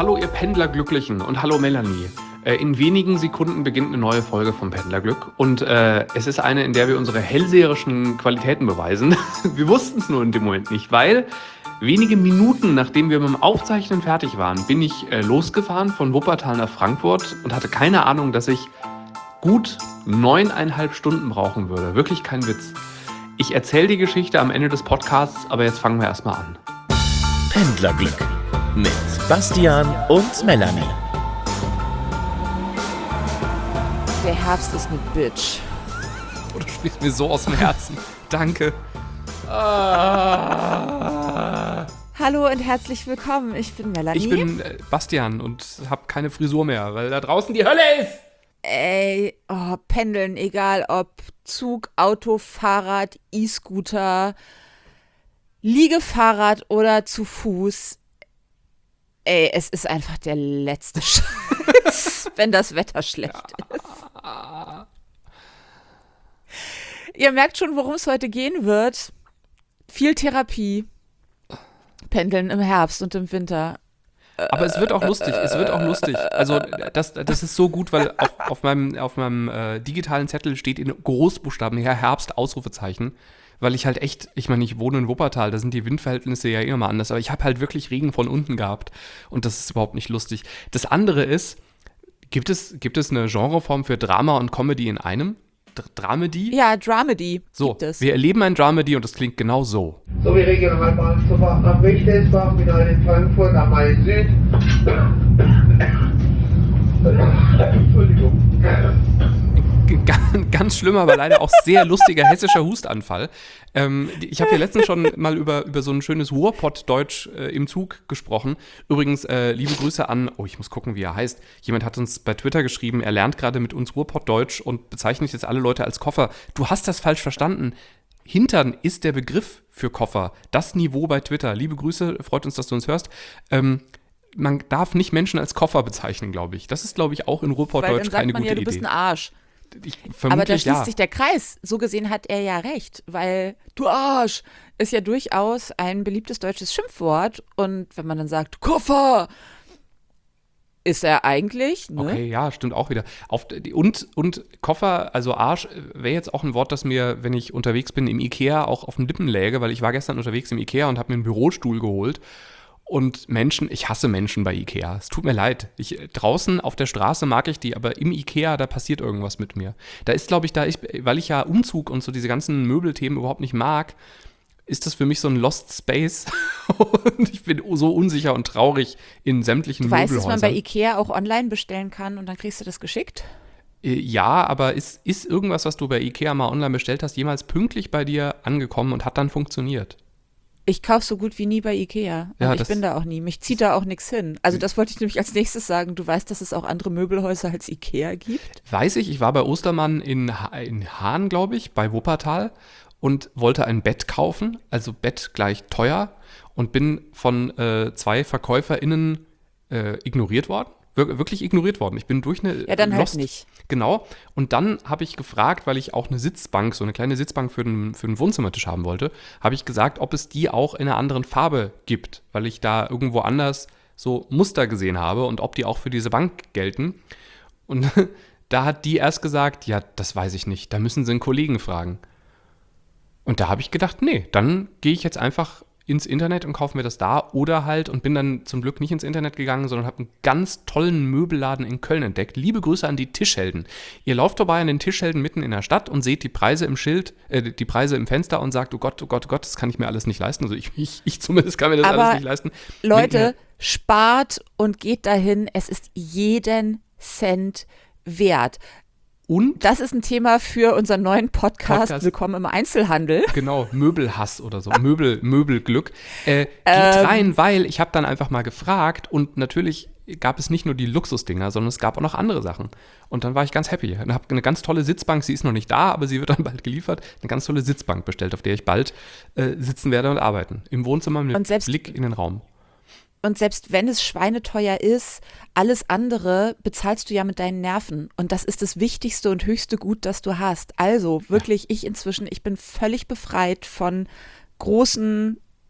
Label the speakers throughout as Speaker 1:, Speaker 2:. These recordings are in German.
Speaker 1: Hallo ihr Pendlerglücklichen und hallo Melanie. In wenigen Sekunden beginnt eine neue Folge vom Pendlerglück und es ist eine, in der wir unsere hellseherischen Qualitäten beweisen. Wir wussten es nur in dem Moment nicht, weil wenige Minuten nachdem wir mit dem Aufzeichnen fertig waren, bin ich losgefahren von Wuppertal nach Frankfurt und hatte keine Ahnung, dass ich gut 9,5 Stunden brauchen würde. Wirklich kein Witz. Ich erzähle die Geschichte am Ende des Podcasts, aber jetzt fangen wir erstmal an.
Speaker 2: Pendlerglück mit Bastian und Melanie.
Speaker 3: Der Herbst ist eine Bitch.
Speaker 1: Oh, du sprichst mir so aus dem Herzen. Danke.
Speaker 3: Hallo und herzlich willkommen. Ich bin Melanie.
Speaker 1: Ich bin Bastian und habe keine Frisur mehr, weil da draußen die Hölle ist.
Speaker 3: Ey, pendeln, egal ob Zug, Auto, Fahrrad, E-Scooter, Liegefahrrad oder zu Fuß. Ey, es ist einfach der letzte Scheiß, wenn das Wetter schlecht ist. Ihr merkt schon, worum es heute gehen wird. Viel Therapie. Pendeln im Herbst und im Winter.
Speaker 1: Aber es wird auch lustig, Also das ist so gut, weil auf meinem digitalen Zettel steht in Großbuchstaben her Herbst, Ausrufezeichen. Weil ich halt echt, ich meine, ich wohne in Wuppertal, da sind die Windverhältnisse ja immer anders, aber ich habe halt wirklich Regen von unten gehabt und das ist überhaupt nicht lustig. Das andere ist, gibt es eine Genreform für Drama und Comedy in einem? Dramedy?
Speaker 3: Ja, Dramedy
Speaker 1: So,
Speaker 3: gibt es.
Speaker 1: wir erleben ein Dramedy und das klingt genau so.
Speaker 4: So wie Regionalbahnzufahrt nach Wichtelsbach, Final in Frankfurt am Main Süd. Entschuldigung.
Speaker 1: Ganz schlimmer, aber leider auch sehr lustiger hessischer Hustanfall. Ich habe hier letztens schon mal über so ein schönes Ruhrpott-Deutsch im Zug gesprochen. Übrigens, liebe Grüße an, ich muss gucken, wie er heißt. Jemand hat uns bei Twitter geschrieben, er lernt gerade mit uns Ruhrpott-Deutsch und bezeichnet jetzt alle Leute als Koffer. Du hast das falsch verstanden. Hintern ist der Begriff für Koffer. Das Niveau bei Twitter. Liebe Grüße, freut uns, dass du uns hörst. Man darf nicht Menschen als Koffer bezeichnen, glaube ich. Das ist, glaube ich, auch in Ruhrpott-Deutsch keine gute Idee.
Speaker 3: Weil dann sagt man ja, du bist ein Arsch.
Speaker 1: Aber
Speaker 3: da schließt sich der Kreis. So gesehen hat er ja recht, weil du Arsch ist ja durchaus ein beliebtes deutsches Schimpfwort. Und wenn man dann sagt, Koffer, ist er eigentlich, ne?
Speaker 1: Okay, ja, stimmt auch wieder. Und Koffer, also Arsch, wäre jetzt auch ein Wort, das mir, wenn ich unterwegs bin im Ikea, auch auf den Lippen läge, weil ich war gestern unterwegs im Ikea und habe mir einen Bürostuhl geholt. Und ich hasse Menschen bei Ikea. Es tut mir leid. Draußen auf der Straße mag ich die, aber im Ikea, da passiert irgendwas mit mir. Da ist, glaube ich, weil ich ja Umzug und so diese ganzen Möbelthemen überhaupt nicht mag, ist das für mich so ein Lost Space. Und ich bin so unsicher und traurig in sämtlichen Möbelhäusern.
Speaker 3: Du weißt, dass man bei Ikea auch online bestellen kann und dann kriegst du das geschickt?
Speaker 1: Ja, aber ist irgendwas, was du bei Ikea mal online bestellt hast, jemals pünktlich bei dir angekommen und hat dann funktioniert?
Speaker 3: Ich kaufe so gut wie nie bei Ikea. Und ich bin da auch nie. Mich zieht da auch nichts hin. Also das wollte ich nämlich als nächstes sagen. Du weißt, dass es auch andere Möbelhäuser als Ikea gibt?
Speaker 1: Weiß ich. Ich war bei Ostermann in Hahn, glaube ich, bei Wuppertal und wollte ein Bett kaufen. Also Bett gleich teuer. Und bin von 2 VerkäuferInnen ignoriert worden. Wirklich ignoriert worden. Ich bin durch eine
Speaker 3: Ja, dann
Speaker 1: Lost,
Speaker 3: halt nicht.
Speaker 1: Genau. Und dann habe ich gefragt, weil ich auch eine Sitzbank, so eine kleine Sitzbank für einen Wohnzimmertisch haben wollte, habe ich gesagt, ob es die auch in einer anderen Farbe gibt, weil ich da irgendwo anders so Muster gesehen habe und ob die auch für diese Bank gelten. Und da hat die erst gesagt, ja, das weiß ich nicht, da müssen Sie einen Kollegen fragen. Und da habe ich gedacht, nee, dann gehe ich jetzt einfach ins Internet und kaufe mir das da oder halt und bin dann zum Glück nicht ins Internet gegangen, sondern habe einen ganz tollen Möbelladen in Köln entdeckt. Liebe Grüße an die Tischhelden. Ihr lauft vorbei an den Tischhelden mitten in der Stadt und seht die Preise im Schild, die Preise im Fenster und sagt, oh Gott, das kann ich mir alles nicht leisten. Also ich zumindest kann mir das alles nicht leisten.
Speaker 3: Leute, spart und geht dahin. Es ist jeden Cent wert.
Speaker 1: Und
Speaker 3: das ist ein Thema für unseren neuen Podcast. Willkommen im Einzelhandel.
Speaker 1: Genau, Möbelhass oder so, Möbelglück. Geht rein, weil ich habe dann einfach mal gefragt und natürlich gab es nicht nur die Luxusdinger, sondern es gab auch noch andere Sachen. Und dann war ich ganz happy. Und habe eine ganz tolle Sitzbank, sie ist noch nicht da, aber sie wird dann bald geliefert, eine ganz tolle Sitzbank bestellt, auf der ich bald sitzen werde und arbeiten. Im Wohnzimmer mit Blick in den Raum.
Speaker 3: Und selbst wenn es schweineteuer ist, alles andere bezahlst du ja mit deinen Nerven. Und das ist das wichtigste und höchste Gut, das du hast. Also wirklich, ich bin völlig befreit von großen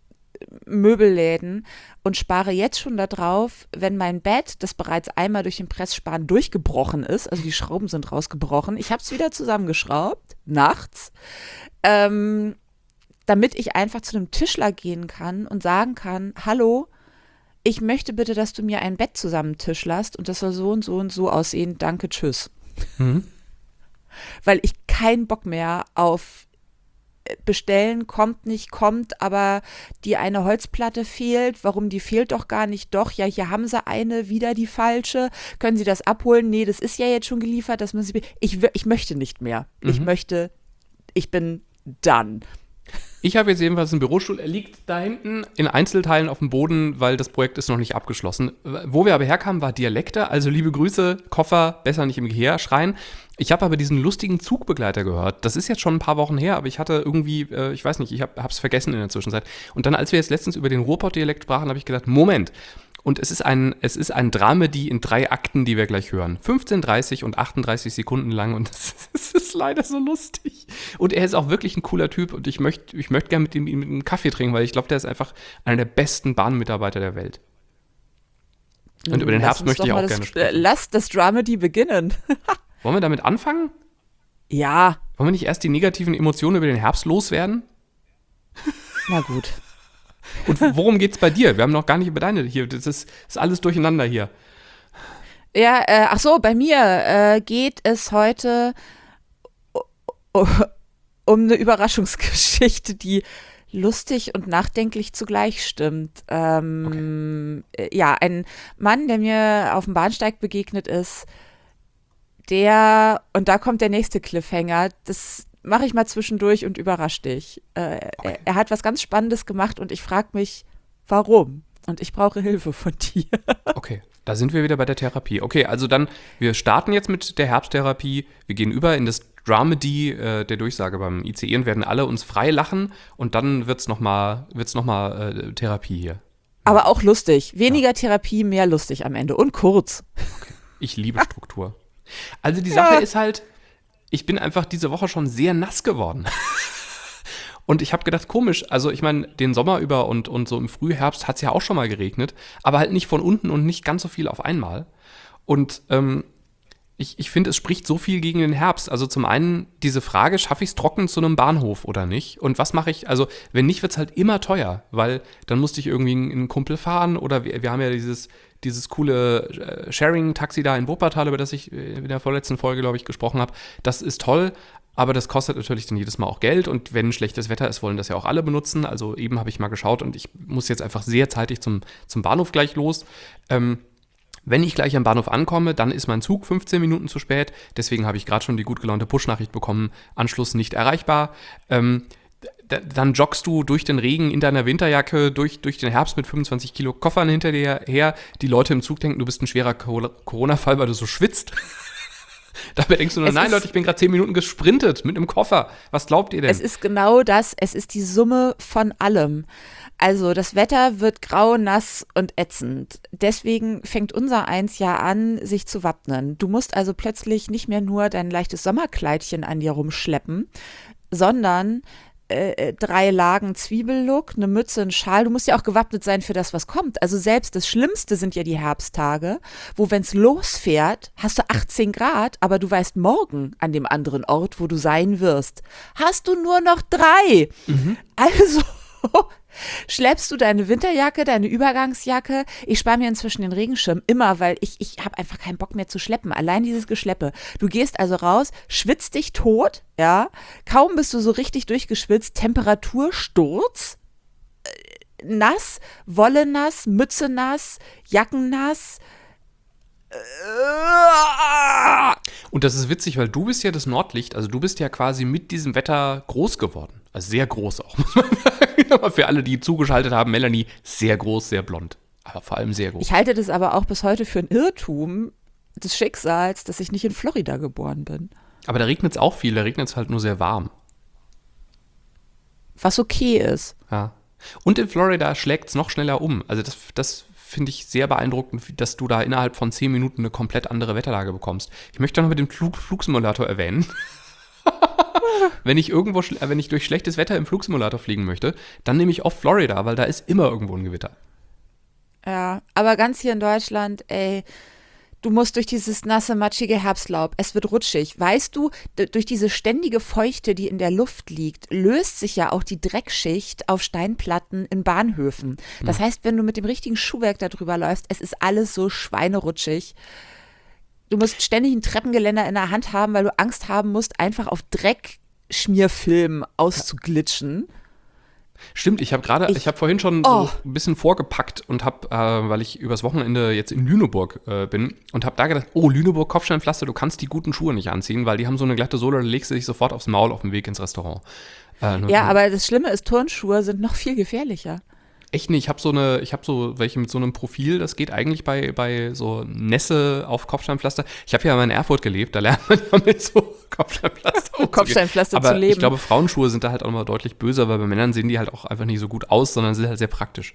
Speaker 3: Möbelläden und spare jetzt schon darauf, wenn mein Bett, das bereits einmal durch den Pressspan durchgebrochen ist, also die Schrauben sind rausgebrochen, ich habe es wieder zusammengeschraubt, nachts, damit ich einfach zu einem Tischler gehen kann und sagen kann, hallo, ich möchte bitte, dass du mir ein Bett zusammentischlerst und das soll so und so und so aussehen, danke, tschüss.
Speaker 1: Mhm.
Speaker 3: Weil ich keinen Bock mehr auf bestellen, kommt nicht, kommt, aber die eine Holzplatte fehlt, warum die fehlt doch gar nicht, doch, ja, hier haben sie eine, wieder die falsche, können Sie das abholen? Nee, das ist ja jetzt schon geliefert, das müssen Sie, ich möchte nicht mehr, ich bin done.
Speaker 1: Ich habe jetzt jedenfalls einen Bürostuhl, er liegt da hinten in Einzelteilen auf dem Boden, weil das Projekt ist noch nicht abgeschlossen. Wo wir aber herkamen, war Dialekte, also liebe Grüße, Koffer, besser nicht im Gehör schreien. Ich habe aber diesen lustigen Zugbegleiter gehört. Das ist jetzt schon ein paar Wochen her, aber ich hatte irgendwie, ich weiß nicht, ich habe es vergessen in der Zwischenzeit. Und dann, als wir jetzt letztens über den Ruhrpott-Dialekt sprachen, habe ich gedacht, Moment. Und es ist ein Dramedy in 3 Akten, die wir gleich hören. 15, 30 und 38 Sekunden lang und das ist leider so lustig. Und er ist auch wirklich ein cooler Typ und ich möchte gerne mit ihm einen Kaffee trinken, weil ich glaube, der ist einfach einer der besten Bahnmitarbeiter der Welt. Und über den Herbst möchte ich auch gerne sprechen.
Speaker 3: Lass das Dramedy beginnen.
Speaker 1: Wollen wir damit anfangen?
Speaker 3: Ja.
Speaker 1: Wollen wir nicht erst die negativen Emotionen über den Herbst loswerden?
Speaker 3: Na gut.
Speaker 1: Und worum geht's bei dir? Wir haben noch gar nicht über deine hier. Das ist alles durcheinander hier.
Speaker 3: Ja, ach so, bei mir geht es heute um eine Überraschungsgeschichte, die lustig und nachdenklich zugleich stimmt. Okay. Ja, ein Mann, der mir auf dem Bahnsteig begegnet ist, und da kommt der nächste Cliffhanger, das mache ich mal zwischendurch und überrasche dich. Okay. Er hat was ganz Spannendes gemacht und ich frage mich, warum? Und ich brauche Hilfe von dir.
Speaker 1: Okay, da sind wir wieder bei der Therapie. Okay, also dann, wir starten jetzt mit der Herbsttherapie. Wir gehen über in das Dramedy der Durchsage beim ICE und werden alle uns frei lachen und dann wird's noch mal Therapie hier.
Speaker 3: Aber auch lustig. Weniger Therapie, mehr lustig am Ende und kurz.
Speaker 1: Okay. Ich liebe Struktur. Also die Sache ist halt, ich bin einfach diese Woche schon sehr nass geworden. Und ich habe gedacht, komisch, also ich meine, den Sommer über und so im Frühherbst hat es ja auch schon mal geregnet, aber halt nicht von unten und nicht ganz so viel auf einmal. Und ich finde, es spricht so viel gegen den Herbst. Also zum einen diese Frage, schaffe ich es trocken zu einem Bahnhof oder nicht? Und was mache ich, also wenn nicht, wird es halt immer teuer, weil dann musste ich irgendwie in einen Kumpel fahren oder wir haben ja dieses coole Sharing-Taxi da in Wuppertal, über das ich in der vorletzten Folge, glaube ich, gesprochen habe. Das ist toll, aber das kostet natürlich dann jedes Mal auch Geld und wenn schlechtes Wetter ist, wollen das ja auch alle benutzen. Also eben habe ich mal geschaut und ich muss jetzt einfach sehr zeitig zum Bahnhof gleich los. Wenn ich gleich am Bahnhof ankomme, dann ist mein Zug 15 Minuten zu spät. Deswegen habe ich gerade schon die gut gelaunte Push-Nachricht bekommen, Anschluss nicht erreichbar. Dann joggst du durch den Regen in deiner Winterjacke, durch den Herbst mit 25 Kilo Koffern hinter dir her. Die Leute im Zug denken, du bist ein schwerer Corona-Fall, weil du so schwitzt. Dabei denkst du nur, nein Leute, ich bin gerade 10 Minuten gesprintet mit einem Koffer. Was glaubt ihr denn?
Speaker 3: Es ist genau das, es ist die Summe von allem. Also das Wetter wird grau, nass und ätzend. Deswegen fängt unser Eins ja an, sich zu wappnen. Du musst also plötzlich nicht mehr nur dein leichtes Sommerkleidchen an dir rumschleppen, sondern 3 Lagen Zwiebellook, eine Mütze, ein Schal. Du musst ja auch gewappnet sein für das, was kommt. Also selbst das Schlimmste sind ja die Herbsttage, wo, wenn es losfährt, hast du 18 Grad, aber du weißt morgen an dem anderen Ort, wo du sein wirst, hast du nur noch 3. Mhm. Also schleppst du deine Winterjacke, deine Übergangsjacke. Ich spare mir inzwischen den Regenschirm immer, weil ich habe einfach keinen Bock mehr zu schleppen. Allein dieses Geschleppe. Du gehst also raus, schwitzt dich tot, ja. Kaum bist du so richtig durchgeschwitzt, Temperatursturz, nass, Wolle nass, Mütze nass, Jacken nass.
Speaker 1: Und das ist witzig, weil du bist ja das Nordlicht, also du bist ja quasi mit diesem Wetter groß geworden. Also sehr groß auch, muss man sagen. Aber für alle, die zugeschaltet haben, Melanie, sehr groß, sehr blond. Aber vor allem sehr groß.
Speaker 3: Ich halte das aber auch bis heute für ein Irrtum des Schicksals, dass ich nicht in Florida geboren bin.
Speaker 1: Aber da regnet es auch viel, da regnet es halt nur sehr warm.
Speaker 3: Was okay ist.
Speaker 1: Ja. Und in Florida schlägt es noch schneller um. Also das finde ich sehr beeindruckend, dass du da innerhalb von 10 Minuten eine komplett andere Wetterlage bekommst. Ich möchte noch mit dem Flugsimulator erwähnen. Wenn ich durch schlechtes Wetter im Flugsimulator fliegen möchte, dann nehme ich oft Florida, weil da ist immer irgendwo ein Gewitter.
Speaker 3: Ja, aber ganz hier in Deutschland, ey, du musst durch dieses nasse, matschige Herbstlaub. Es wird rutschig. Weißt du, durch diese ständige Feuchte, die in der Luft liegt, löst sich ja auch die Dreckschicht auf Steinplatten in Bahnhöfen. Das heißt, wenn du mit dem richtigen Schuhwerk da drüber läufst, es ist alles so schweinerutschig. Du musst ständig ein Treppengeländer in der Hand haben, weil du Angst haben musst, einfach auf Dreckschmierfilm auszuglitschen.
Speaker 1: Stimmt, ich habe vorhin schon so ein bisschen vorgepackt und habe, weil ich übers Wochenende jetzt in Lüneburg bin und habe da gedacht, Lüneburg Kopfsteinpflaster, du kannst die guten Schuhe nicht anziehen, weil die haben so eine glatte Sohle, da legst du dich sofort aufs Maul auf dem Weg ins Restaurant.
Speaker 3: Aber das Schlimme ist, Turnschuhe sind noch viel gefährlicher.
Speaker 1: Echt nicht, ich habe so welche mit so einem Profil, das geht eigentlich bei so Nässe auf Kopfsteinpflaster. Ich habe ja mal in Erfurt gelebt, da lernt man ja mit so Kopfsteinpflaster
Speaker 3: zu leben.
Speaker 1: Ich glaube, Frauenschuhe sind da halt auch noch deutlich böser, weil bei Männern sehen die halt auch einfach nicht so gut aus, sondern sind halt sehr praktisch.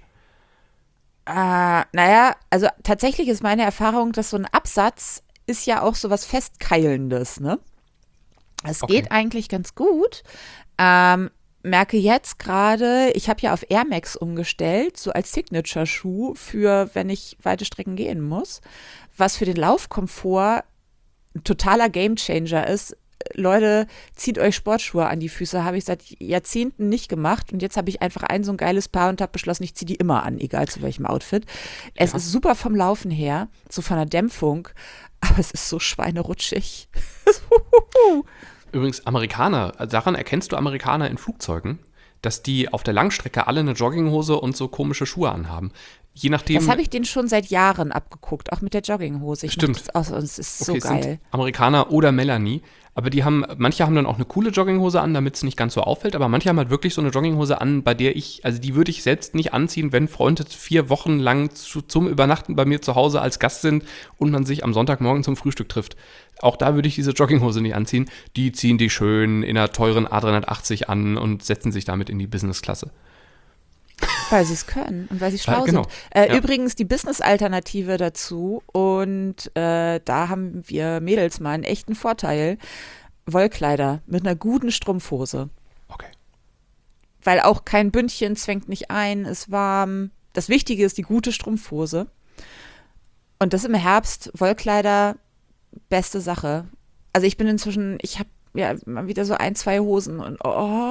Speaker 3: Naja, also tatsächlich ist meine Erfahrung, dass so ein Absatz ist ja auch so was Festkeilendes, ne? Es geht eigentlich ganz gut. Merke jetzt gerade, ich habe ja auf Air Max umgestellt, so als Signature-Schuh für, wenn ich weite Strecken gehen muss, was für den Laufkomfort ein totaler Gamechanger ist. Leute, zieht euch Sportschuhe an die Füße, habe ich seit Jahrzehnten nicht gemacht und jetzt habe ich einfach so ein geiles Paar und habe beschlossen, ich ziehe die immer an, egal zu welchem Outfit. Es ist super vom Laufen her, so von der Dämpfung, aber es ist so schweinerutschig.
Speaker 1: Übrigens, Amerikaner, daran erkennst du Amerikaner in Flugzeugen, dass die auf der Langstrecke alle eine Jogginghose und so komische Schuhe anhaben. Je nachdem.
Speaker 3: Das habe ich denen schon seit Jahren abgeguckt, auch mit der Jogginghose.
Speaker 1: Stimmt.
Speaker 3: Es ist so
Speaker 1: es
Speaker 3: geil.
Speaker 1: Sind Amerikaner oder Melanie, aber manche haben dann auch eine coole Jogginghose an, damit es nicht ganz so auffällt, aber manche haben halt wirklich so eine Jogginghose an, bei der die würde ich selbst nicht anziehen, wenn Freunde 4 Wochen lang zum Übernachten bei mir zu Hause als Gast sind und man sich am Sonntagmorgen zum Frühstück trifft. Auch da würde ich diese Jogginghose nicht anziehen. Die ziehen die schön in einer teuren A380 an und setzen sich damit in die Businessklasse.
Speaker 3: Weil sie es können und weil sie schlau
Speaker 1: genau.
Speaker 3: sind. Übrigens die Business-Alternative dazu und da haben wir Mädels mal einen echten Vorteil. Wollkleider mit einer guten Strumpfhose.
Speaker 1: Okay.
Speaker 3: Weil auch kein Bündchen zwängt nicht ein, ist warm. Das Wichtige ist die gute Strumpfhose. Und das im Herbst, Wollkleider, beste Sache. Also ich habe ja mal wieder so 1, 2 Hosen und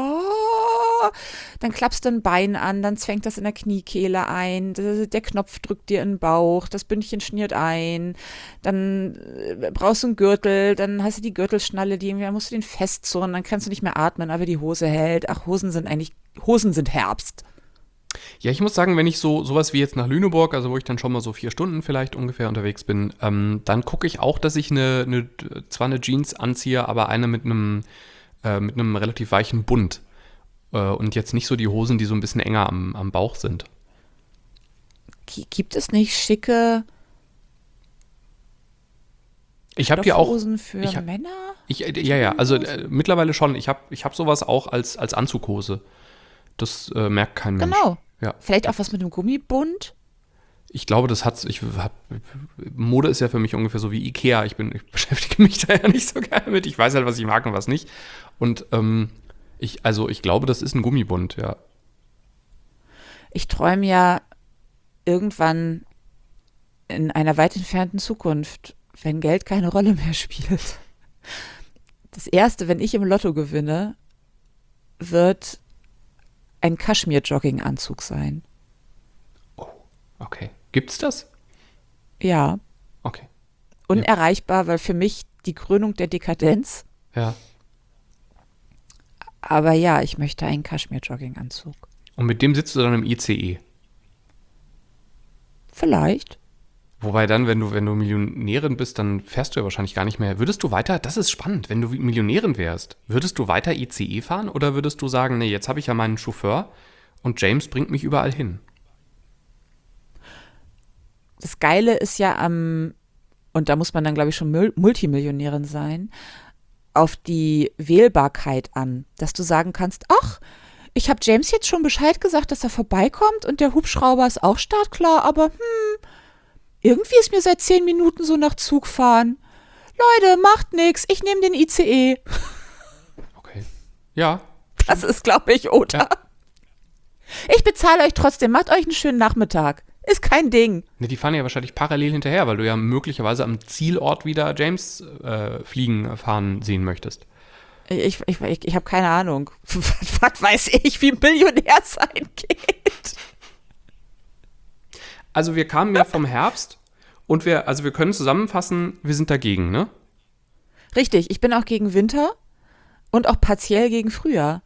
Speaker 3: dann klappst du ein Bein an, dann zwängt das in der Kniekehle ein, der Knopf drückt dir in den Bauch, das Bündchen schniert ein, dann brauchst du einen Gürtel, dann hast du die Gürtelschnalle, dann musst du den festzurren, dann kannst du nicht mehr atmen, aber die Hose hält. Ach, Hosen sind Herbst.
Speaker 1: Ja, ich muss sagen, wenn ich sowas wie jetzt nach Lüneburg, also wo ich dann schon mal so 4 Stunden vielleicht ungefähr unterwegs bin, dann gucke ich auch, dass ich zwar eine Jeans anziehe, aber eine mit einem relativ weichen Bund. Und jetzt nicht so die Hosen, die so ein bisschen enger am Bauch sind.
Speaker 3: Gibt es nicht schicke
Speaker 1: Ich habe die auch
Speaker 3: Stoffhosen für Männer?
Speaker 1: Also mittlerweile schon. Ich hab sowas auch als Anzughose. Das merkt kein Mensch.
Speaker 3: Genau.
Speaker 1: Ja.
Speaker 3: Vielleicht auch was mit einem Gummibund?
Speaker 1: Ich glaube, Mode ist ja für mich ungefähr so wie Ikea. Ich beschäftige mich da ja nicht so gerne mit. Ich weiß halt, was ich mag und was nicht. Und ich glaube, das ist ein Gummibund, ja.
Speaker 3: Ich träume ja irgendwann in einer weit entfernten Zukunft, wenn Geld keine Rolle mehr spielt. Das Erste, wenn ich im Lotto gewinne, wird ein Kaschmir-Jogging-Anzug sein.
Speaker 1: Oh, okay. Gibt's das?
Speaker 3: Ja.
Speaker 1: Okay.
Speaker 3: Unerreichbar, weil für mich die Krönung der Dekadenz.
Speaker 1: Ja.
Speaker 3: Aber ja, ich möchte einen Kaschmir-Jogging-Anzug.
Speaker 1: Und mit dem sitzt du dann im ICE?
Speaker 3: Vielleicht.
Speaker 1: Wobei dann, wenn du Millionärin bist, dann fährst du ja wahrscheinlich gar nicht mehr. Würdest du weiter, das ist spannend, wenn du Millionärin wärst, würdest du weiter ICE fahren oder würdest du sagen, nee, jetzt habe ich ja meinen Chauffeur und James bringt mich überall hin?
Speaker 3: Das Geile ist ja und da muss man dann, glaube ich, schon Multimillionärin sein, auf die Wählbarkeit an, dass du sagen kannst, ach, ich habe James jetzt schon Bescheid gesagt, dass er vorbeikommt und der Hubschrauber ist auch startklar, aber irgendwie ist mir seit 10 Minuten so nach Zugfahren. Leute, macht nix, ich nehme den ICE.
Speaker 1: Okay. Ja.
Speaker 3: Das ist, glaube ich, oder?
Speaker 1: Ja.
Speaker 3: Ich bezahle euch trotzdem. Macht euch einen schönen Nachmittag. Ist kein Ding.
Speaker 1: Ne, die fahren ja wahrscheinlich parallel hinterher, weil du ja möglicherweise am Zielort wieder James fahren sehen möchtest.
Speaker 3: Ich habe keine Ahnung. Was weiß ich, wie Millionär sein geht?
Speaker 1: Also wir kamen ja vom Herbst und wir können zusammenfassen, wir sind dagegen, ne?
Speaker 3: Richtig, ich bin auch gegen Winter und auch partiell gegen Frühjahr.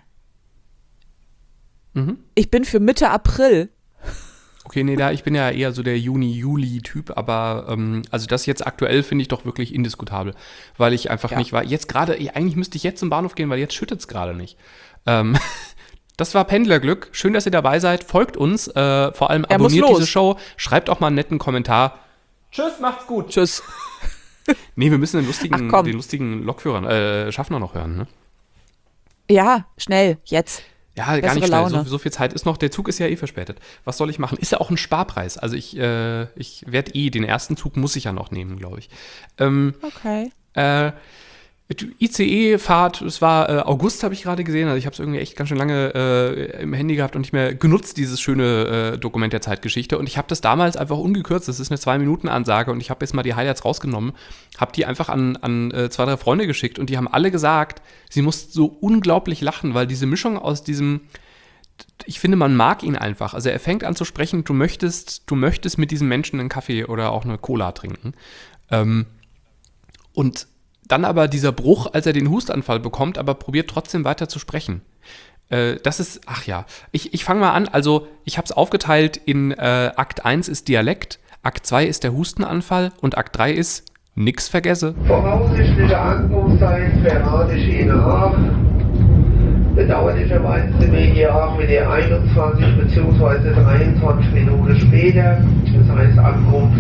Speaker 1: Mhm.
Speaker 3: Ich bin für Mitte April.
Speaker 1: Okay, nee, ich bin ja eher so der Juni-Juli-Typ, aber also das jetzt aktuell finde ich doch wirklich indiskutabel, weil ich einfach nicht war. Jetzt gerade, eigentlich müsste ich jetzt zum Bahnhof gehen, weil jetzt schüttet es gerade nicht. Das war Pendlerglück. Schön, dass ihr dabei seid. Folgt uns, vor allem abonniert diese Show. Schreibt auch mal einen netten Kommentar. Tschüss, macht's gut.
Speaker 3: Tschüss.
Speaker 1: Nee, wir müssen den lustigen Lokführer, Schaffner noch hören, ne?
Speaker 3: Ja, schnell, jetzt.
Speaker 1: Ja, gar nicht schnell. So viel Zeit ist noch. Der Zug ist ja eh verspätet. Was soll ich machen? Ist ja auch ein Sparpreis. Also ich werde den ersten Zug muss ich ja noch nehmen, glaube ich.
Speaker 3: Okay.
Speaker 1: ICE-Fahrt, es war August, habe ich gerade gesehen. Also ich habe es irgendwie echt ganz schön lange im Handy gehabt und nicht mehr genutzt, dieses schöne Dokument der Zeitgeschichte. Und ich habe das damals einfach ungekürzt. Das ist eine 2-Minuten-Ansage und ich habe jetzt mal die Highlights rausgenommen, habe die einfach an 2, 3 Freunde geschickt und die haben alle gesagt, sie mussten so unglaublich lachen, weil diese Mischung aus diesem, ich finde, man mag ihn einfach. Also er fängt an zu sprechen, du möchtest mit diesem Menschen einen Kaffee oder auch eine Cola trinken. Und dann aber dieser Bruch, als er den Hustanfall bekommt, aber probiert trotzdem weiter zu sprechen. Das ist, ich fange mal an. Also ich habe es aufgeteilt in Akt 1 ist Dialekt, Akt 2 ist der Hustenanfall und Akt 3 ist nix vergesse.
Speaker 4: Voraussichtliche Ankunftszeit verrate ich Ihnen auch. Bedauerlicherweise sind wir hier auch mit der 21 bzw. 23 Minuten später. Das heißt Ankunft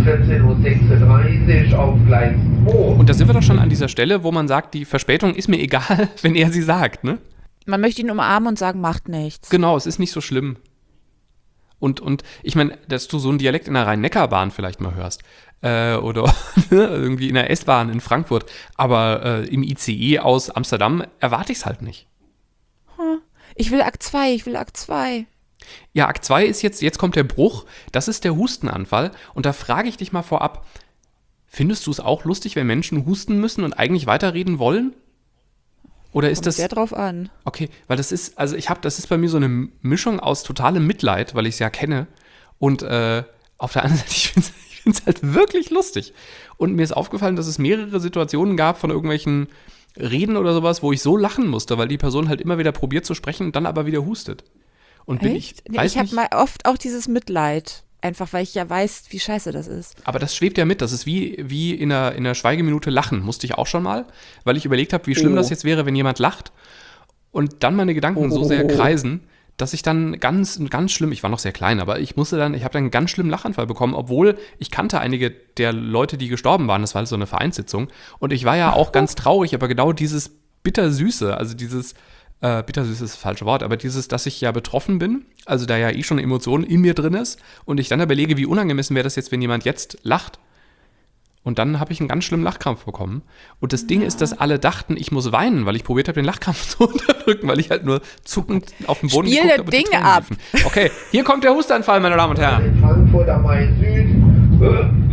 Speaker 4: 14:36 Uhr auf Gleis 2.
Speaker 1: Und da sind wir doch schon an dieser Stelle, wo man sagt, die Verspätung ist mir egal, wenn er sie sagt, ne?
Speaker 3: Man möchte ihn umarmen und sagen, macht nichts.
Speaker 1: Genau, es ist nicht so schlimm. Und ich meine, dass du so einen Dialekt in der Rhein-Neckar-Bahn vielleicht mal hörst. Oder irgendwie in der S-Bahn in Frankfurt. Aber im ICE aus Amsterdam erwarte ich es halt nicht.
Speaker 3: Ich will Akt 2.
Speaker 1: Ja, Akt 2 ist jetzt kommt der Bruch. Das ist der Hustenanfall. Und da frage ich dich mal vorab, findest du es auch lustig, wenn Menschen husten müssen und eigentlich weiterreden wollen? Oder ist das
Speaker 3: sehr drauf an.
Speaker 1: Okay, weil das ist bei mir so eine Mischung aus totalem Mitleid, weil ich es ja kenne. Und auf der anderen Seite, ich finde es halt wirklich lustig. Und mir ist aufgefallen, dass es mehrere Situationen gab von irgendwelchen Reden oder sowas, wo ich so lachen musste, weil die Person halt immer wieder probiert zu sprechen und dann aber wieder hustet. Und
Speaker 3: ich habe mal oft auch dieses Mitleid, einfach weil ich ja weiß, wie scheiße das ist.
Speaker 1: Aber das schwebt ja mit, das ist wie in einer Schweigeminute lachen, musste ich auch schon mal, weil ich überlegt habe, wie schlimm das jetzt wäre, wenn jemand lacht und dann meine Gedanken so sehr kreisen, dass ich dann ganz schlimm, ich war noch sehr klein, aber ich habe dann einen ganz schlimmen Lachanfall bekommen, obwohl ich kannte einige der Leute, die gestorben waren, das war halt so eine Vereinssitzung und ich war ja auch ganz traurig, aber genau dieses Bittersüße, also dieses, bittersüß ist das falsche Wort, aber dieses, dass ich ja betroffen bin, also da ja schon Emotionen in mir drin ist und ich dann überlege, wie unangemessen wäre das jetzt, wenn jemand jetzt lacht. Und dann habe ich einen ganz schlimmen Lachkrampf bekommen. Und das Ding ist, dass alle dachten, ich muss weinen, weil ich probiert habe, den Lachkrampf zu unterdrücken, weil ich halt nur zuckend auf den Boden
Speaker 3: geguckt habe. Spiel das Ding ab.
Speaker 1: Okay, hier kommt der Hustanfall, meine Damen und Herren.
Speaker 4: In Frankfurt am Main Süd.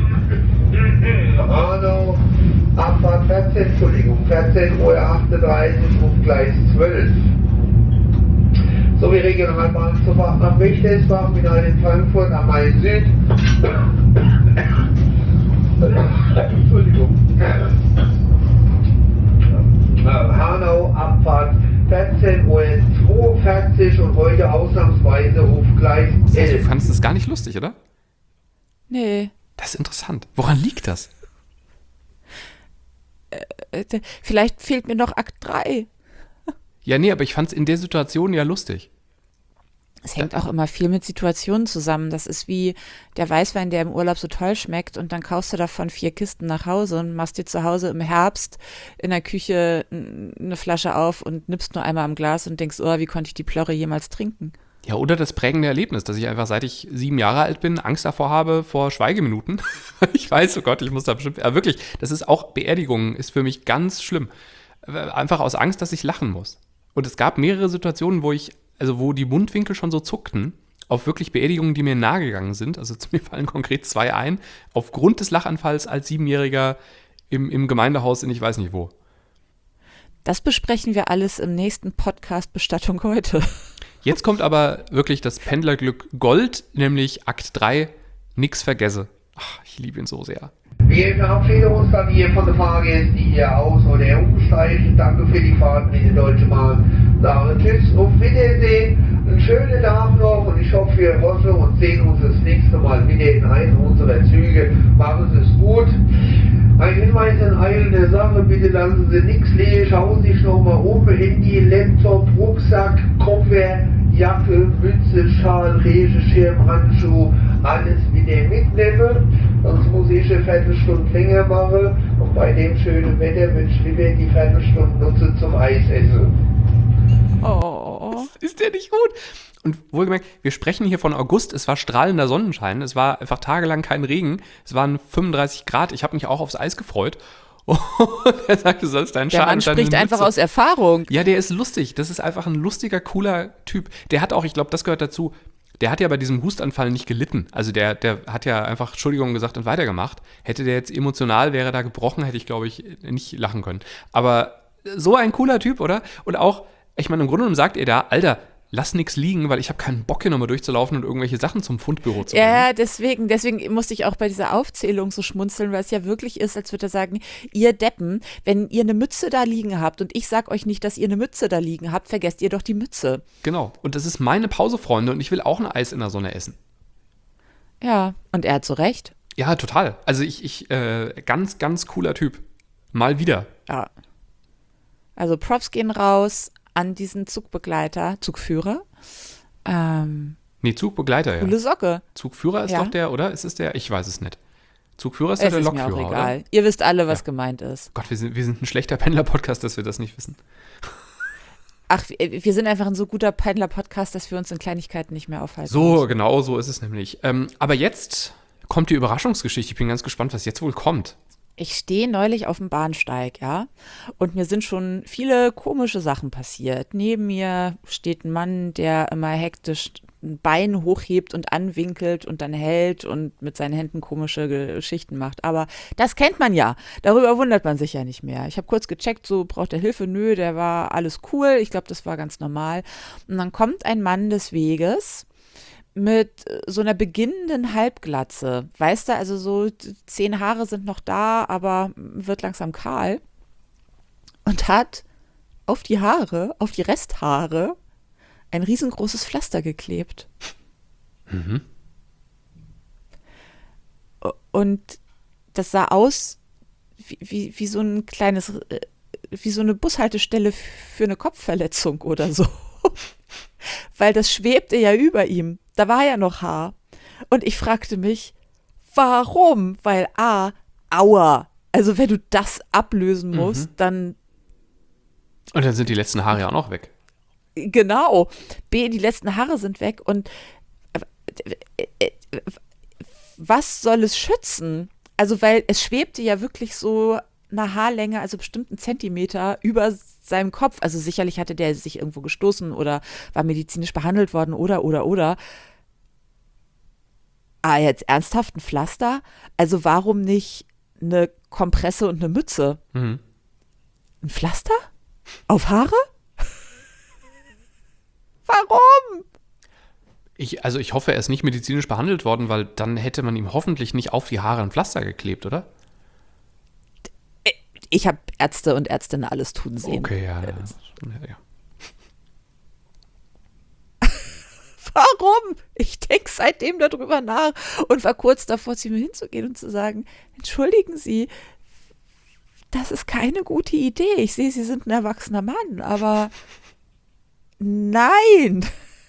Speaker 4: Hanau, Abfahrt 14:38 Uhr auf Gleis 12. Sowie Regionalbahnzufahrt nach Wichtelsbach, Final in Frankfurt am Main Süd. Entschuldigung. Hanau, Abfahrt 14:42 Uhr und heute ausnahmsweise auf Gleis 11.
Speaker 1: Du fandest es gar nicht lustig, oder?
Speaker 3: Nee.
Speaker 1: Das ist interessant. Woran liegt das?
Speaker 3: Vielleicht fehlt mir noch Akt 3.
Speaker 1: Ja, nee, aber ich fand es in der Situation ja lustig.
Speaker 3: Es hängt auch immer viel mit Situationen zusammen. Das ist wie der Weißwein, der im Urlaub so toll schmeckt und dann kaufst du davon 4 Kisten nach Hause und machst dir zu Hause im Herbst in der Küche eine Flasche auf und nippst nur einmal am Glas und denkst, oh, wie konnte ich die Plörre jemals trinken?
Speaker 1: Ja, oder das prägende Erlebnis, dass ich einfach, seit ich 7 Jahre alt bin, Angst davor habe vor Schweigeminuten. Ich weiß, oh Gott, ich muss da bestimmt, aber wirklich, das ist auch, Beerdigungen ist für mich ganz schlimm. Einfach aus Angst, dass ich lachen muss. Und es gab mehrere Situationen, wo die Mundwinkel schon so zuckten, auf wirklich Beerdigungen, die mir nahegegangen sind. Also zu mir fallen konkret 2 ein, aufgrund des Lachanfalls als 7-Jähriger im Gemeindehaus in ich weiß nicht wo.
Speaker 3: Das besprechen wir alles im nächsten Podcast Bestattung heute.
Speaker 1: Jetzt kommt aber wirklich das Pendlerglück Gold, nämlich Akt 3, nix vergesse. Ach, ich liebe ihn so sehr.
Speaker 4: Wir verabschieden uns dann hier von den Fahrgästen, die hier aus- oder umsteigen. Danke für die Fahrt mit der Deutschen Bahn. Sagen Tschüss, auf Wiedersehen. Einen schönen Tag noch und ich hoffe, wir hoffen und sehen uns das nächste Mal wieder in einem unserer Züge. Machen Sie es gut. Ein Hinweis in eilender Sache, bitte lassen Sie nichts liegen, schauen Sie sich nochmal um, Handy, Laptop, Rucksack, Koffer, Jacke, Mütze, Schal, Regenschirm, Handschuh, alles wieder mitnehmen, sonst muss ich eine Viertelstunde länger machen und bei dem schönen Wetter würde ich lieber die Viertelstunde nutzen zum Eisessen.
Speaker 3: Oh.
Speaker 1: Ist der nicht gut? Und wohlgemerkt, wir sprechen hier von August, es war strahlender Sonnenschein, es war einfach tagelang kein Regen, es waren 35 Grad, ich habe mich auch aufs Eis gefreut. Und er sagt, du sollst deinen
Speaker 3: Der
Speaker 1: Schal
Speaker 3: Mann
Speaker 1: und deine
Speaker 3: spricht einfach
Speaker 1: Mütze.
Speaker 3: aus Erfahrung.
Speaker 1: Ja, der ist lustig, das ist einfach ein lustiger, cooler Typ. Der hat auch, ich glaube, das gehört dazu, der hat ja bei diesem Hustanfall nicht gelitten. Also der hat ja einfach Entschuldigung gesagt und weitergemacht. Hätte der jetzt emotional, wäre da gebrochen, hätte ich, glaube ich, nicht lachen können. Aber so ein cooler Typ, oder? Und auch, ich meine, im Grunde genommen sagt er da, Alter, lass nichts liegen, weil ich habe keinen Bock, hier nochmal durchzulaufen und irgendwelche Sachen zum Fundbüro zu bringen.
Speaker 3: Ja, deswegen musste ich auch bei dieser Aufzählung so schmunzeln, weil es ja wirklich ist, als würde er sagen, ihr Deppen, wenn ihr eine Mütze da liegen habt und ich sag euch nicht, dass ihr eine Mütze da liegen habt, vergesst ihr doch die Mütze.
Speaker 1: Genau. Und das ist meine Pause, Freunde, und ich will auch ein Eis in der Sonne essen.
Speaker 3: Ja, und er hat so recht.
Speaker 1: Ja, total. Also ganz, ganz cooler Typ. Mal wieder.
Speaker 3: Ja. Also Props gehen raus an diesen Zugführer.
Speaker 1: Nee, Zugbegleiter,
Speaker 3: Coole
Speaker 1: ja.
Speaker 3: Socke.
Speaker 1: Zugführer ist
Speaker 3: Ja.
Speaker 1: doch der, oder? Ist es der? Ich weiß es nicht. Zugführer ist
Speaker 3: Es
Speaker 1: der
Speaker 3: ist mir
Speaker 1: Lokführer,
Speaker 3: auch egal.
Speaker 1: oder?
Speaker 3: Ihr wisst alle, was
Speaker 1: Ja.
Speaker 3: gemeint ist.
Speaker 1: Gott, wir sind ein schlechter Pendler-Podcast, dass wir das nicht wissen.
Speaker 3: Ach, wir sind einfach ein so guter Pendler-Podcast, dass wir uns in Kleinigkeiten nicht mehr aufhalten
Speaker 1: So,
Speaker 3: müssen.
Speaker 1: genau, so ist es nämlich. Aber jetzt kommt die Überraschungsgeschichte. Ich bin ganz gespannt, was jetzt wohl kommt.
Speaker 3: Ich stehe neulich auf dem Bahnsteig, ja, und mir sind schon viele komische Sachen passiert. Neben mir steht ein Mann, der immer hektisch ein Bein hochhebt und anwinkelt und dann hält und mit seinen Händen komische Geschichten macht. Aber das kennt man ja. Darüber wundert man sich ja nicht mehr. Ich habe kurz gecheckt, so braucht er Hilfe? Nö, der war alles cool. Ich glaube, das war ganz normal. Und dann kommt ein Mann des Weges mit so einer beginnenden Halbglatze. Weißt du, also so 10 Haare sind noch da, aber wird langsam kahl. Und hat auf die Haare, auf die Resthaare, ein riesengroßes Pflaster geklebt.
Speaker 1: Mhm.
Speaker 3: Und das sah aus wie so ein kleines, wie so eine Bushaltestelle für eine Kopfverletzung oder so. Weil das schwebte ja über ihm. Da war ja noch Haar. Und ich fragte mich, warum? Weil aua. Also wenn du das ablösen musst, dann
Speaker 1: Und dann sind die letzten Haare ja auch noch weg.
Speaker 3: genau. B, die letzten Haare sind weg. Und was soll es schützen? Also weil es schwebte ja wirklich so eine Haarlänge, also bestimmt einen Zentimeter über seinem Kopf. Also sicherlich hatte der sich irgendwo gestoßen oder war medizinisch behandelt worden oder. Jetzt ernsthaft ein Pflaster? Also warum nicht eine Kompresse und eine Mütze?
Speaker 1: Mhm.
Speaker 3: Ein Pflaster? Auf Haare? Warum?
Speaker 1: Ich hoffe, er ist nicht medizinisch behandelt worden, weil dann hätte man ihm hoffentlich nicht auf die Haare ein Pflaster geklebt, oder?
Speaker 3: Ich habe Ärzte und Ärztinnen alles tun sehen.
Speaker 1: Okay, ja.
Speaker 3: Warum? Ich denke seitdem darüber nach und war kurz davor, zu ihm hinzugehen und zu sagen, entschuldigen Sie, das ist keine gute Idee. Ich sehe, Sie sind ein erwachsener Mann, aber nein.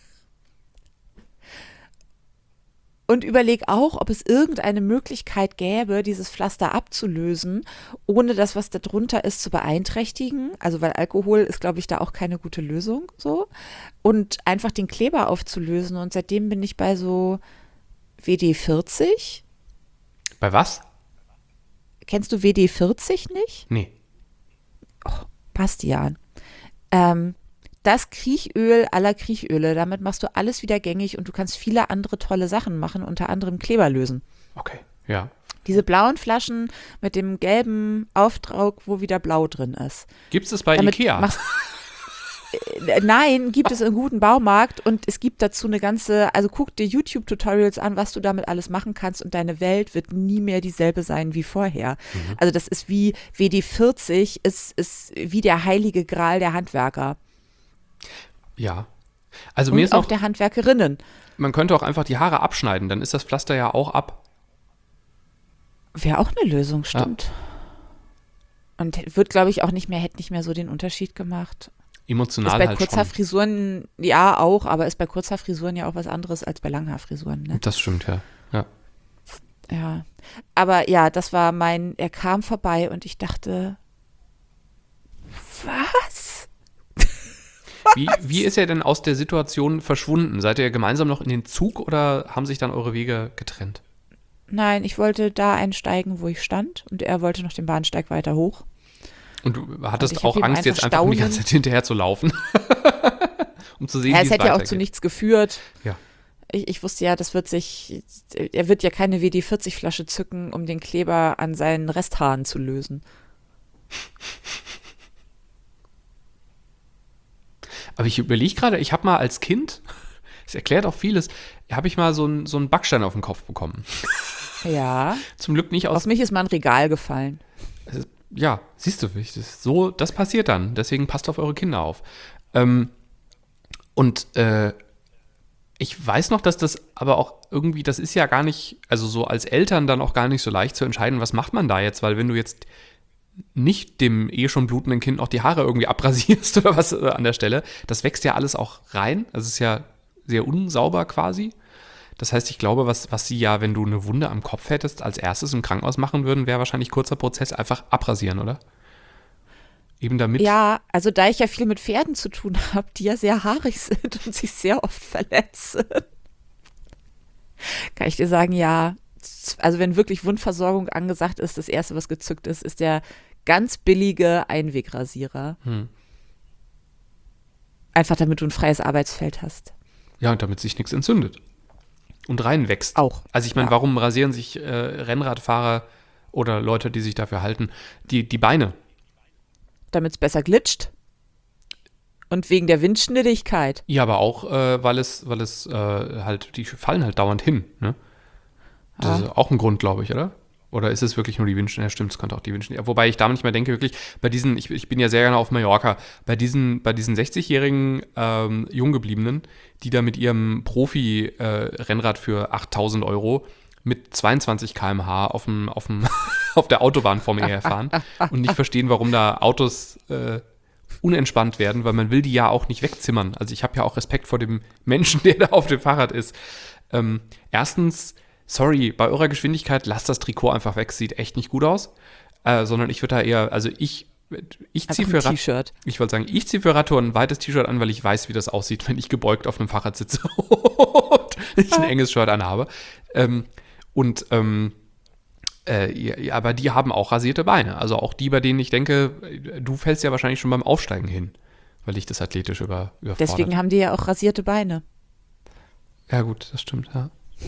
Speaker 3: Und überleg auch, ob es irgendeine Möglichkeit gäbe, dieses Pflaster abzulösen, ohne das, was da drunter ist, zu beeinträchtigen. Also weil Alkohol ist, glaube ich, da auch keine gute Lösung so. Und einfach den Kleber aufzulösen. Und seitdem bin ich bei so WD-40.
Speaker 1: Bei was?
Speaker 3: Kennst du WD-40 nicht?
Speaker 1: Nee.
Speaker 3: Bastian. das Kriechöl aller Kriechöle. Damit machst du alles wieder gängig und du kannst viele andere tolle Sachen machen, unter anderem Kleber lösen.
Speaker 1: Okay, ja.
Speaker 3: Diese blauen Flaschen mit dem gelben Aufdruck, wo wieder blau drin ist.
Speaker 1: Gibt es das bei
Speaker 3: Damit
Speaker 1: Ikea?
Speaker 3: Nein, gibt es im guten Baumarkt und es gibt dazu eine ganze, also guck dir YouTube-Tutorials an, was du damit alles machen kannst und deine Welt wird nie mehr dieselbe sein wie vorher. Also das ist wie WD-40, ist wie der heilige Gral der Handwerker
Speaker 1: Ja. Also
Speaker 3: und
Speaker 1: mir ist
Speaker 3: auch
Speaker 1: noch,
Speaker 3: der Handwerkerinnen.
Speaker 1: man könnte auch einfach die Haare abschneiden, dann ist das Pflaster ja auch ab.
Speaker 3: Wäre auch eine Lösung, stimmt. Und wird, glaube ich, auch hätte nicht mehr so den Unterschied gemacht.
Speaker 1: Emotional
Speaker 3: Ist bei
Speaker 1: halt schon.
Speaker 3: Kurzhaarfrisuren, ja auch, aber ist bei Kurzhaarfrisuren ja auch was anderes als bei Langhaarfrisuren, ne?
Speaker 1: Das stimmt, ja. Ja.
Speaker 3: Ja, aber ja, das war er kam vorbei und ich dachte, was?
Speaker 1: Wie ist er denn aus der Situation verschwunden? Seid ihr gemeinsam noch in den Zug oder haben sich dann eure Wege getrennt?
Speaker 3: Nein, ich wollte da einsteigen, wo ich stand und er wollte noch den Bahnsteig weiter hoch.
Speaker 1: Und du hattest
Speaker 3: Und ich hab
Speaker 1: auch
Speaker 3: ihm
Speaker 1: Angst, jetzt einfach um die ganze Zeit hinterher zu laufen? Um zu sehen,
Speaker 3: Ja,
Speaker 1: wie
Speaker 3: es
Speaker 1: es
Speaker 3: hätte ja auch
Speaker 1: weitergeht.
Speaker 3: zu nichts geführt.
Speaker 1: Ja.
Speaker 3: Ich wusste ja, er wird ja keine WD-40-Flasche zücken, um den Kleber an seinen Resthaaren zu lösen.
Speaker 1: Aber ich überlege gerade, ich habe mal als Kind, das erklärt auch vieles, habe ich mal so einen Backstein auf den Kopf bekommen.
Speaker 3: Ja.
Speaker 1: Zum Glück nicht
Speaker 3: Auf
Speaker 1: aus.
Speaker 3: mich ist mal ein Regal gefallen.
Speaker 1: Ja, siehst du, das passiert dann. Deswegen passt auf eure Kinder auf. Ich weiß noch, dass das aber auch irgendwie, das ist ja gar nicht, also so als Eltern dann auch gar nicht so leicht zu entscheiden, was macht man da jetzt, weil wenn du jetzt nicht dem schon blutenden Kind noch die Haare irgendwie abrasierst oder was an der Stelle, das wächst ja alles auch rein. Das ist ja sehr unsauber quasi. Das heißt, ich glaube, was sie ja, wenn du eine Wunde am Kopf hättest, als erstes im Krankenhaus machen würden, wäre wahrscheinlich kurzer Prozess, einfach abrasieren, oder? Eben damit.
Speaker 3: Ja, also da ich ja viel mit Pferden zu tun habe, die ja sehr haarig sind und sich sehr oft verletzen, kann ich dir sagen, ja, also wenn wirklich Wundversorgung angesagt ist, das Erste, was gezückt ist, ist der ganz billige Einwegrasierer. Einfach damit du ein freies Arbeitsfeld hast.
Speaker 1: Ja, und damit sich nichts entzündet. Und reinwächst.
Speaker 3: Auch.
Speaker 1: Also ich meine,
Speaker 3: Ja.
Speaker 1: warum rasieren sich Rennradfahrer oder Leute, die sich dafür halten, die Beine?
Speaker 3: Damit es besser glitscht. Und wegen der Windschnittigkeit.
Speaker 1: Ja, aber auch, weil es halt, die fallen halt dauernd hin. Ne? Das ist auch ein Grund, glaube ich, oder? Oder ist es wirklich nur die Windschnittigkeit? Ja, stimmt, es könnte auch die Windschnittigkeit. Wobei ich da manchmal denke, wirklich, bei diesen, ich bin ja sehr gerne auf Mallorca, bei diesen 60-jährigen Junggebliebenen, die da mit ihrem Profi-Rennrad für 8.000 Euro mit 22 km/h auf der Autobahn vor mir herfahren und nicht verstehen, warum da Autos unentspannt werden, weil man will die ja auch nicht wegzimmern. Also ich habe ja auch Respekt vor dem Menschen, der da auf dem Fahrrad ist. Erstens, sorry, bei eurer Geschwindigkeit, lasst das Trikot einfach weg, sieht echt nicht gut aus. Sondern ich würde da eher, also ich ziehe für
Speaker 3: T-Shirt.
Speaker 1: Ich wollte sagen, ich ziehe für Radtour ein weites T-Shirt an, weil ich weiß, wie das aussieht, wenn ich gebeugt auf einem Fahrrad sitze und ich ein enges Shirt anhabe. Ja, aber die haben auch rasierte Beine. Also auch die, bei denen ich denke, du fällst ja wahrscheinlich schon beim Aufsteigen hin, weil dich das athletisch überfordert.
Speaker 3: Deswegen haben die ja auch rasierte Beine.
Speaker 1: Ja gut, das stimmt, ja.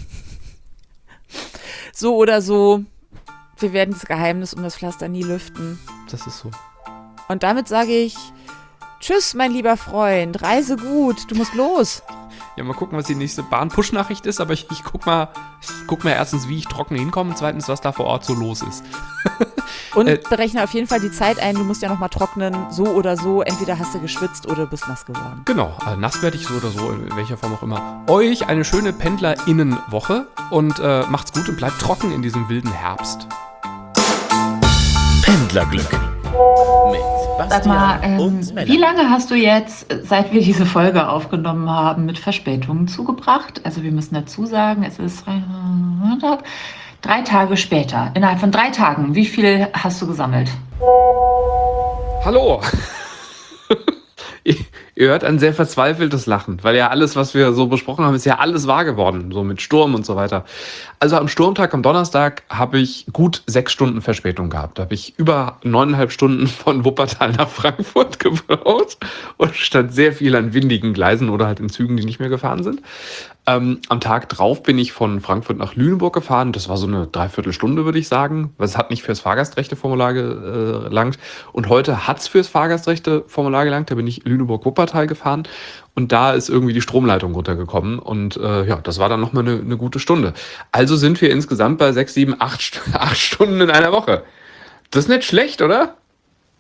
Speaker 3: So oder so, wir werden das Geheimnis um das Pflaster nie lüften.
Speaker 1: Das ist so.
Speaker 3: Und damit sage ich, tschüss, mein lieber Freund, reise gut, du musst los.
Speaker 1: Ja, mal gucken, was die nächste Bahn-Push-Nachricht ist, aber ich guck mal erstens, wie ich trocken hinkomme und zweitens, was da vor Ort so los ist.
Speaker 3: Und berechne auf jeden Fall die Zeit ein, du musst ja nochmal trocknen, so oder so, entweder hast du geschwitzt oder bist nass geworden.
Speaker 1: Genau, also nass werde ich so oder so, in welcher Form auch immer. Euch eine schöne PendlerInnen-Woche und macht's gut und bleibt trocken in diesem wilden Herbst.
Speaker 2: Pendlerglück mit
Speaker 5: Sag mal,
Speaker 2: Bastian und
Speaker 5: wie
Speaker 2: Melanie.
Speaker 5: lange hast du jetzt, seit wir diese Folge aufgenommen haben, mit Verspätungen zugebracht? Also wir müssen dazu sagen, es ist 3 Tage später. Innerhalb von 3 Tagen, wie viel hast du gesammelt?
Speaker 1: Hallo! Ihr hört ein sehr verzweifeltes Lachen, weil ja alles, was wir so besprochen haben, ist ja alles wahr geworden, so mit Sturm und so weiter. Also am Sturmtag, am Donnerstag, habe ich gut 6 Stunden Verspätung gehabt. Da habe ich über 9,5 Stunden von Wuppertal nach Frankfurt gebraucht und stand sehr viel an windigen Gleisen oder halt in Zügen, die nicht mehr gefahren sind. Am Tag drauf bin ich von Frankfurt nach Lüneburg gefahren. Das war so eine Dreiviertelstunde, würde ich sagen. Weil es hat nicht fürs Fahrgastrechteformular gelangt. Und heute hat es fürs Fahrgastrechteformular gelangt. Da bin ich Lüneburg-Wuppertal gefahren. Und da ist irgendwie die Stromleitung runtergekommen. Und ja, das war dann nochmal eine gute Stunde. Also sind wir insgesamt bei 6, 7, 8 Stunden in einer Woche. Das ist nicht schlecht, oder?